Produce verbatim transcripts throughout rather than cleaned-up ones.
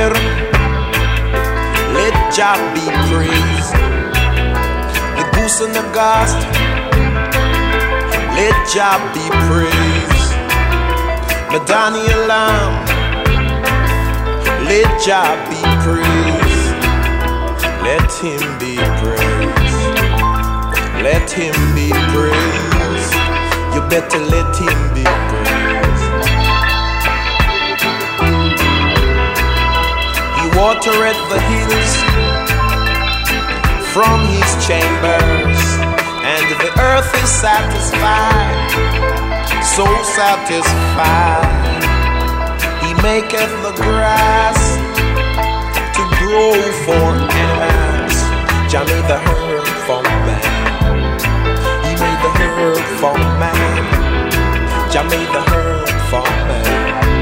beer. Let Jah be praised. The goose and the ghost, let Jah be praised. The Daniel lamb, let Jah be praised. Let him be praised. Let him be praised. You better let him be praised. He watereth the hills from his chambers, and the earth is satisfied, so satisfied. He maketh the grass to grow for animals. Jah made the herb for man. He made the herb for man. Jah made the herb for man.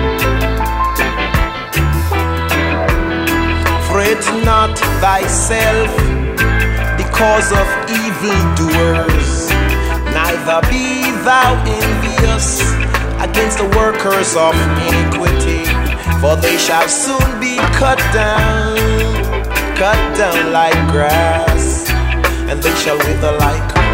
Fret not thyself because of evildoers, neither be thou envious against the workers of iniquity, for they shall soon be cut down, cut down like grass, and they shall wither like grass.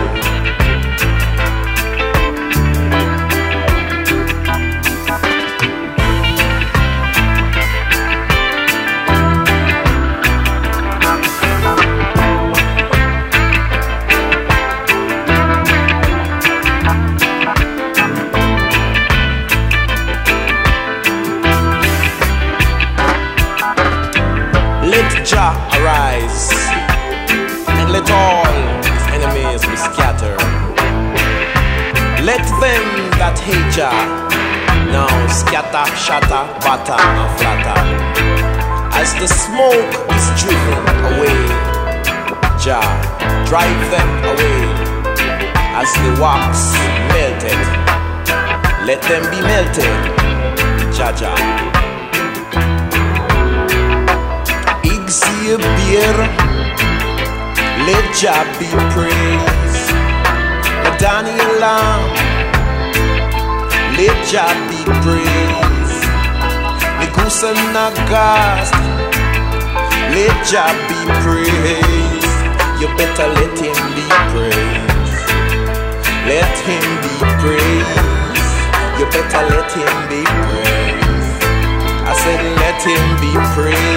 Let Jah arise, and let all his enemies be scattered. Let them that hate Jah now scatter, shatter, batter, and flatter. As the smoke is driven away, Jah drive them away. As the wax melted, let them be melted, Jah Jah. See a beer, let Jah be praised. The Daniel lamb, let Jah be praised. The goose and the ghost, let Jah be praised. You better let him be praised. Let him be praised. You better let him be praised. I said let him be praised.